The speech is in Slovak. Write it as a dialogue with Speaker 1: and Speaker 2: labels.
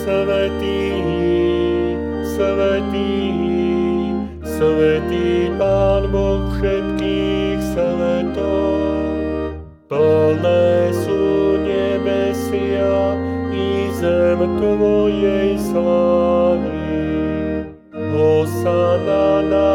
Speaker 1: Svätý, svätý, svätý Pán Boh všetkých svetov. Plné sú nebesia i zem Tvojej slávy. Hosana na